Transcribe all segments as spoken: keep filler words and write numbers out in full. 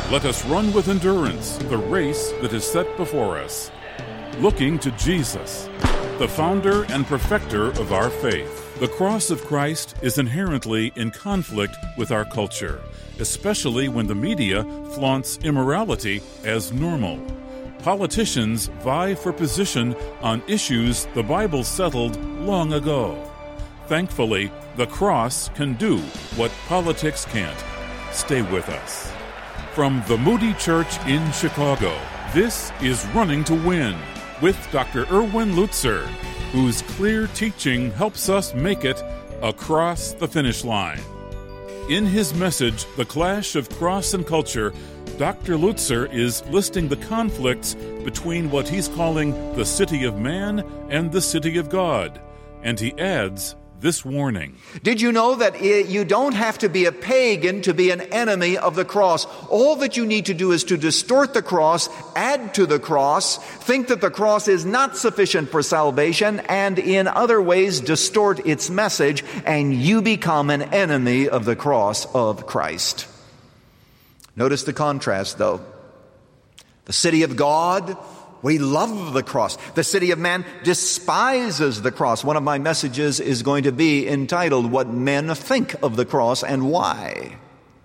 Let us run with endurance the race that is set before us, looking to Jesus, the founder and perfecter of our faith. The cross of Christ is inherently in conflict with our culture, especially when the media flaunts immorality as normal. Politicians vie for position on issues the Bible settled long ago. Thankfully, the cross can do what politics can't. Stay with us. From the Moody Church in Chicago, this is Running to Win with Doctor Erwin Lutzer, whose clear teaching helps us make it across the finish line. In his message, The Clash of Cross and Culture, Doctor Lutzer is listing the conflicts between what he's calling the city of man and the city of God. And he adds this warning. Did you know that you don't have to be a pagan to be an enemy of the cross? All that you need to do is to distort the cross, add to the cross, think that the cross is not sufficient for salvation, and in other ways distort its message, and you become an enemy of the cross of Christ. Notice the contrast, though. The city of God, we love the cross. The city of man despises the cross. One of my messages is going to be entitled, What Men Think of the Cross and Why.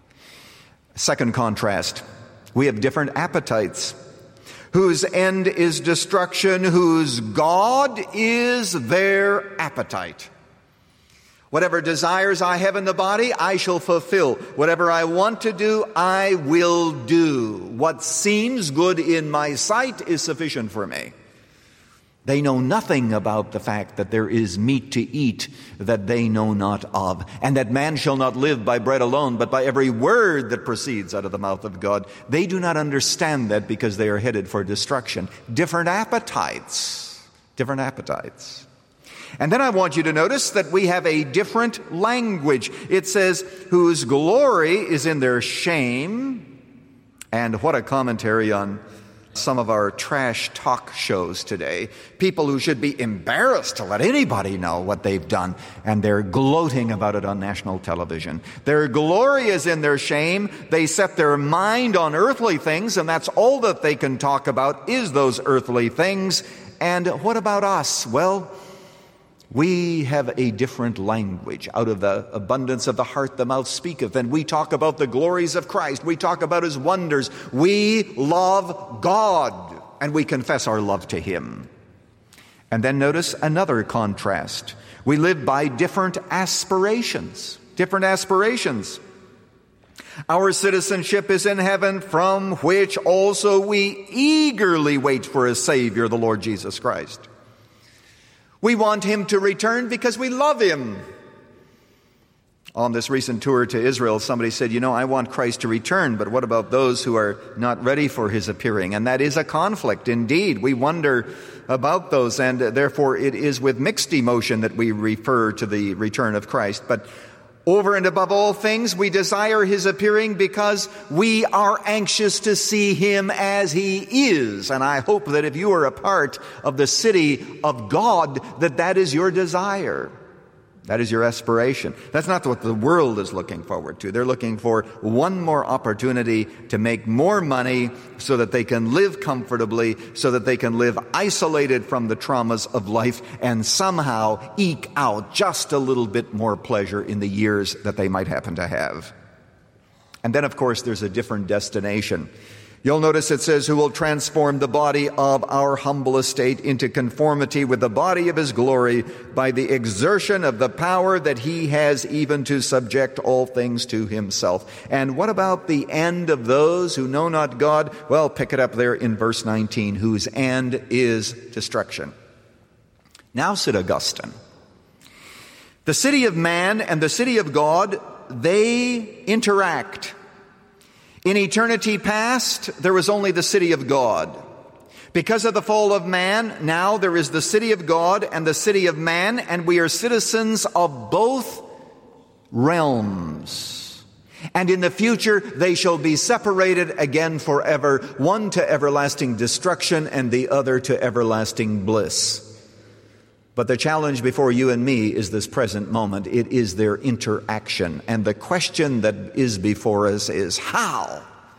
Second contrast, we have different appetites. Whose end is destruction, whose God is their appetite. Whatever desires I have in the body, I shall fulfill. Whatever I want to do, I will do. What seems good in my sight is sufficient for me. They know nothing about the fact that there is meat to eat that they know not of, and that man shall not live by bread alone, but by every word that proceeds out of the mouth of God. They do not understand that because they are headed for destruction. Different appetites. Different appetites. And then I want you to notice that we have a different language. It says, whose glory is in their shame. And what a commentary on some of our trash talk shows today. People who should be embarrassed to let anybody know what they've done, and they're gloating about it on national television. Their glory is in their shame. They set their mind on earthly things, and that's all that they can talk about is those earthly things. And what about us? Well, we have a different language. Out of the abundance of the heart, the mouth speaketh. And we talk about the glories of Christ. We talk about His wonders. We love God, and we confess our love to Him. And then notice another contrast. We live by different aspirations. Different aspirations. Our citizenship is in heaven, from which also we eagerly wait for a Savior, the Lord Jesus Christ. We want Him to return because we love Him. On this recent tour to Israel, somebody said, you know, I want Christ to return, but what about those who are not ready for His appearing? And that is a conflict indeed. We wonder about those, and therefore it is with mixed emotion that we refer to the return of Christ. But over and above all things, we desire His appearing because we are anxious to see Him as He is. And I hope that if you are a part of the city of God, that that is your desire. That is your aspiration. That's not what the world is looking forward to. They're looking for one more opportunity to make more money so that they can live comfortably, so that they can live isolated from the traumas of life and somehow eke out just a little bit more pleasure in the years that they might happen to have. And then, of course, there's a different destination. You'll notice it says, who will transform the body of our humble estate into conformity with the body of His glory by the exertion of the power that He has even to subject all things to Himself. And what about the end of those who know not God? Well, pick it up there in verse nineteen, whose end is destruction. Now, said Augustine, the city of man and the city of God, they interact. In eternity past, there was only the city of God. Because of the fall of man, now there is the city of God and the city of man, and we are citizens of both realms. And in the future, they shall be separated again forever, one to everlasting destruction and the other to everlasting bliss. But the challenge before you and me is this present moment. It is their interaction. And the question that is before us is how?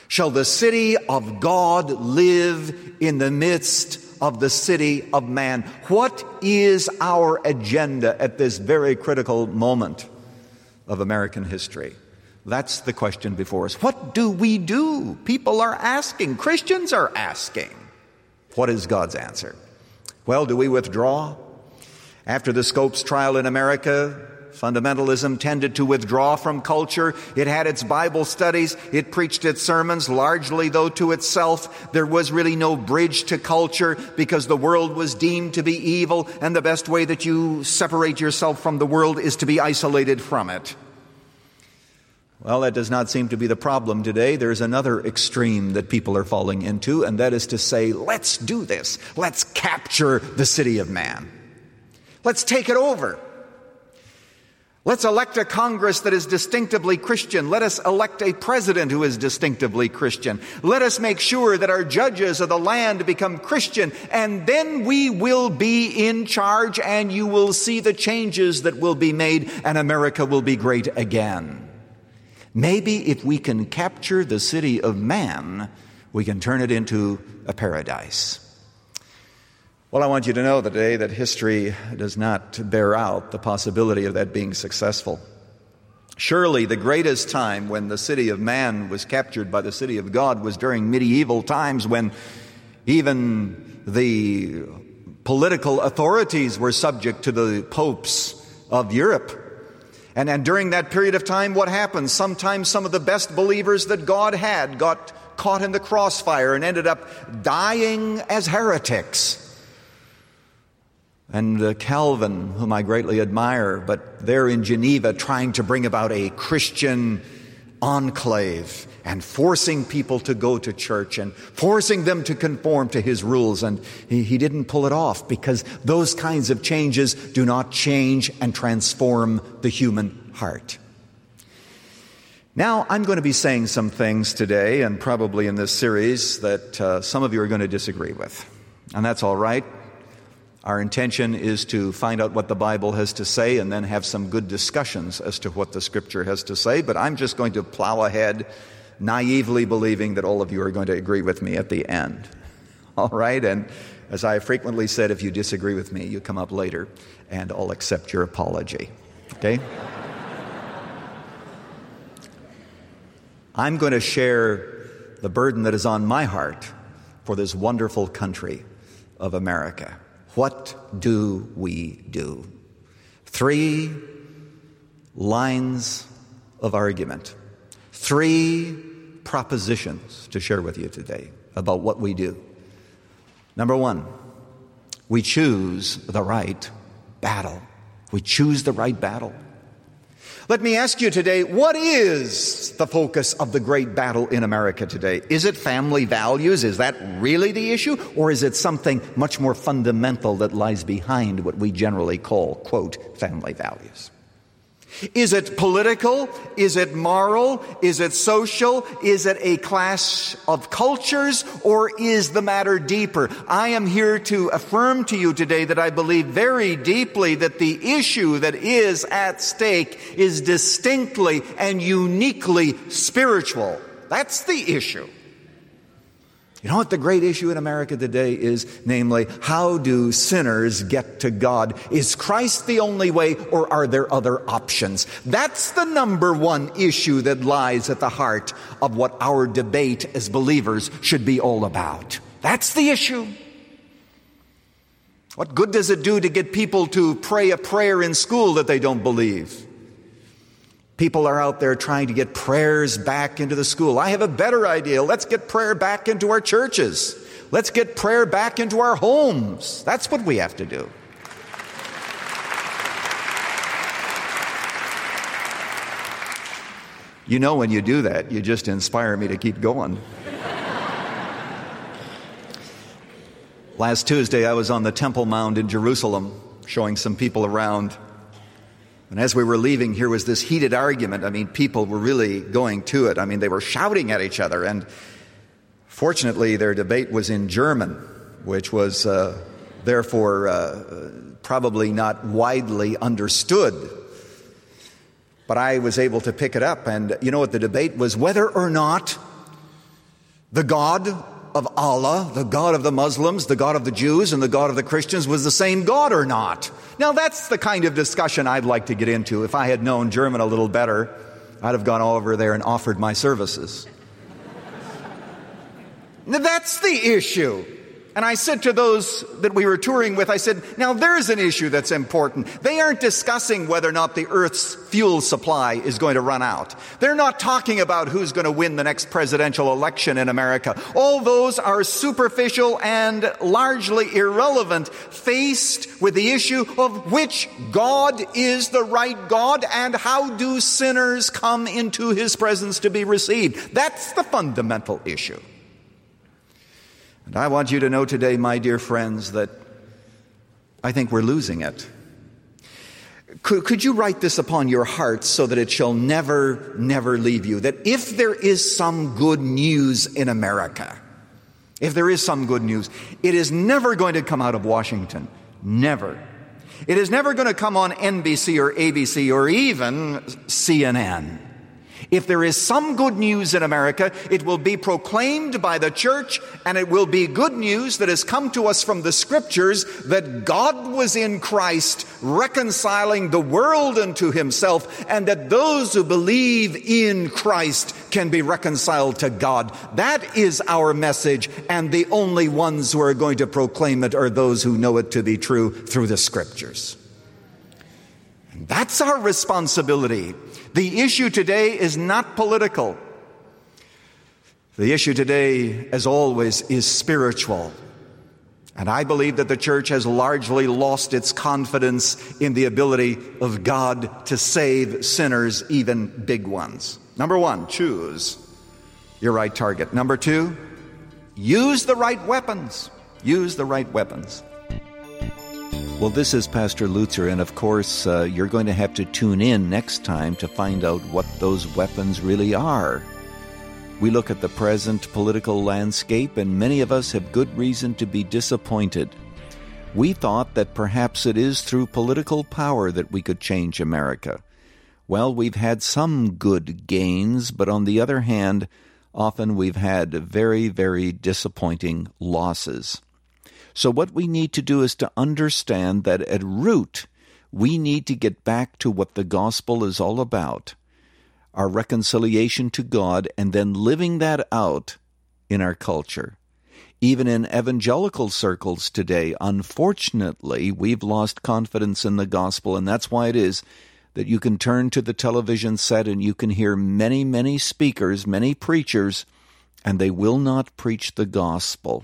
shall the city of God live in the midst of the city of man. What is our agenda at this very critical moment of American history? That's the question before us. What do we do? People are asking. Christians are asking. What is God's answer? Well, do we withdraw? After the Scopes trial in America, fundamentalism tended to withdraw from culture. It had its Bible studies. It preached its sermons, largely, though, to itself. There was really no bridge to culture because the world was deemed to be evil, and the best way that you separate yourself from the world is to be isolated from it. Well, that does not seem to be the problem today. There's another extreme that people are falling into, and that is to say, let's do this. Let's capture the city of man. Let's take it over. Let's elect a Congress that is distinctively Christian. Let us elect a president who is distinctively Christian. Let us make sure that our judges of the land become Christian, and then we will be in charge, and you will see the changes that will be made, and America will be great again. Maybe if we can capture the city of man, we can turn it into a paradise. Well, I want you to know today that history does not bear out the possibility of that being successful. Surely the greatest time when the city of man was captured by the city of God was during medieval times, when even the political authorities were subject to the popes of Europe. And, and during that period of time, what happened? Sometimes some of the best believers that God had got caught in the crossfire and ended up dying as heretics. And uh, Calvin, whom I greatly admire, but there in Geneva trying to bring about a Christian enclave and forcing people to go to church and forcing them to conform to his rules. And he, he didn't pull it off, because those kinds of changes do not change and transform the human heart. Now, I'm going to be saying some things today and probably in this series that uh, some of you are going to disagree with. And that's all right. Our intention is to find out what the Bible has to say and then have some good discussions as to what the Scripture has to say. But I'm just going to plow ahead, naively believing that all of you are going to agree with me at the end. All right? And as I have frequently said, if you disagree with me, you come up later and I'll accept your apology. Okay? I'm going to share the burden that is on my heart for this wonderful country of America. What do we do? Three lines of argument. Three propositions to share with you today about what we do. Number one, we choose the right battle. We choose the right battle. Let me ask you today, what is the focus of the great battle in America today? Is it family values? Is that really the issue? Or is it something much more fundamental that lies behind what we generally call, quote, family values? Is it political? Is it moral? Is it social? Is it a clash of cultures? Or is the matter deeper? I am here to affirm to you today that I believe very deeply that the issue that is at stake is distinctly and uniquely spiritual. That's the issue. You know what the great issue in America today is? Namely, how do sinners get to God? Is Christ the only way, or are there other options? That's the number one issue that lies at the heart of what our debate as believers should be all about. That's the issue. What good does it do to get people to pray a prayer in school that they don't believe? People are out there trying to get prayers back into the school. I have a better idea. Let's get prayer back into our churches. Let's get prayer back into our homes. That's what we have to do. You know, when you do that, you just inspire me to keep going. Last Tuesday, I was on the Temple Mount in Jerusalem, showing some people around. And as we were leaving, here was this heated argument. I mean, people were really going to it. I mean, they were shouting at each other. And fortunately, their debate was in German, which was uh, therefore uh, probably not widely understood. But I was able to pick it up. And you know what the debate was? Whether or not The God of Allah, the God of the Muslims, the God of the Jews, and the God of the Christians was the same God or not? Now that's the kind of discussion I'd like to get into. If I had known German a little better, I'd have gone over there and offered my services. Now, that's the issue. And I said to those that we were touring with, I said, now there's an issue that's important. They aren't discussing whether or not the Earth's fuel supply is going to run out. They're not talking about who's going to win the next presidential election in America. All those are superficial and largely irrelevant, faced with the issue of which God is the right God and how do sinners come into His presence to be received. That's the fundamental issue. And I want you to know today, my dear friends, that I think we're losing it. Could, could you write this upon your hearts so that it shall never, never leave you? That if there is some good news in America, if there is some good news, it is never going to come out of Washington. Never. It is never going to come on N B C or A B C or even C N N. If there is some good news in America, it will be proclaimed by the church, and it will be good news that has come to us from the Scriptures that God was in Christ reconciling the world unto Himself, and that those who believe in Christ can be reconciled to God. That is our message, and the only ones who are going to proclaim it are those who know it to be true through the Scriptures. And that's our responsibility. The issue today is not political. The issue today, as always, is spiritual. And I believe that the church has largely lost its confidence in the ability of God to save sinners, even big ones. Number one, choose your right target. Number two, use the right weapons. Use the right weapons. Well, this is Pastor Lutzer, and of course, uh, you're going to have to tune in next time to find out what those weapons really are. We look at the present political landscape, and many of us have good reason to be disappointed. We thought that perhaps it is through political power that we could change America. Well, we've had some good gains, but on the other hand, often we've had very, very disappointing losses. So what we need to do is to understand that at root, we need to get back to what the gospel is all about, our reconciliation to God, and then living that out in our culture. Even in evangelical circles today, unfortunately, we've lost confidence in the gospel, and that's why it is that you can turn to the television set and you can hear many, many speakers, many preachers, and they will not preach the gospel.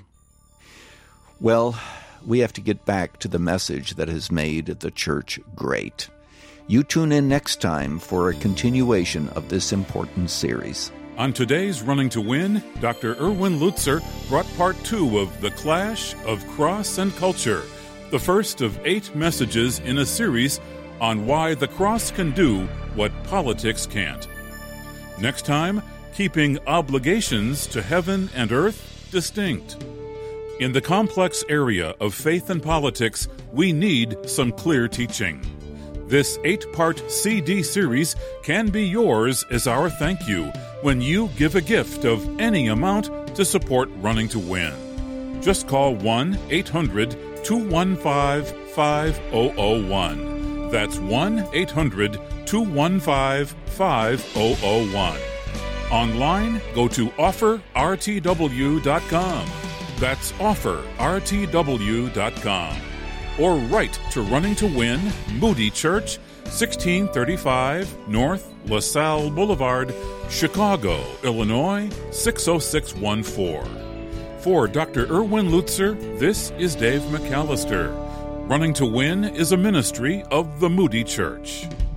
Well, we have to get back to the message that has made the church great. You tune in next time for a continuation of this important series. On today's Running to Win, Doctor Erwin Lutzer brought part two of The Clash of Cross and Culture, the first of eight messages in a series on why the cross can do what politics can't. Next time, keeping obligations to heaven and earth distinct. In the complex area of faith and politics, we need some clear teaching. This eight-part C D series can be yours as our thank you when you give a gift of any amount to support Running to Win. Just call one eight hundred two one five five zero zero one. That's one eight hundred two one five five zero zero one. Online, go to offer r t w dot com. That's offer r t w dot com. Or write to Running to Win, Moody Church, sixteen thirty-five North LaSalle Boulevard, Chicago, Illinois, six oh six one four. For Doctor Erwin Lutzer, this is Dave McAllister. Running to Win is a ministry of the Moody Church.